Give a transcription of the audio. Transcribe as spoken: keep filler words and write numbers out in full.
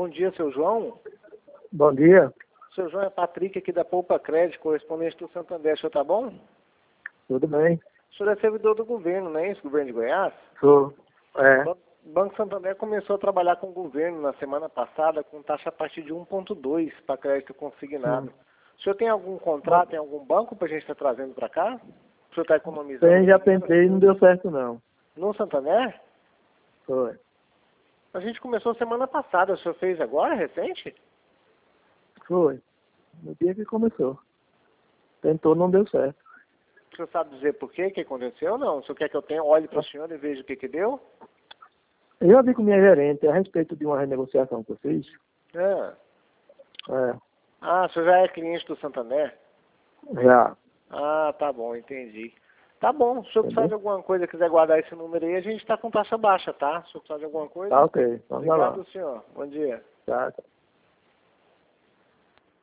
Bom dia, seu João. Bom dia. Seu João é Patrick aqui da Poupa Crédito, correspondente do Santander. O senhor tá bom? Tudo bem? O senhor é servidor do governo, não é isso? Governo de Goiás? Sou. É. O Banco Santander começou a trabalhar com o governo na semana passada com taxa a partir de um ponto dois para crédito consignado. Hum. O senhor tem algum contrato, tem algum banco para a gente estar trazendo para cá? O senhor está economizando? Tem, já tentei e não deu certo não. No Santander? Foi. A gente começou semana passada. O senhor fez agora, recente? Foi. No dia que começou. Tentou, não deu certo. O senhor sabe dizer por quê que aconteceu ou não? O senhor quer que eu tenha, olhe para o senhor e veja o que que deu? Eu já vi com minha gerente a respeito de uma renegociação que eu fiz. Ah, É. ah, o senhor já é cliente do Santander? Já. Ah, tá bom, entendi. Tá bom, se o senhor precisar Entendeu? de alguma coisa, quiser guardar esse número aí, a gente está com taxa baixa, tá? Se o senhor precisar de alguma coisa, Tá ok. Vamos lá. obrigado, senhor. Bom dia. Tá.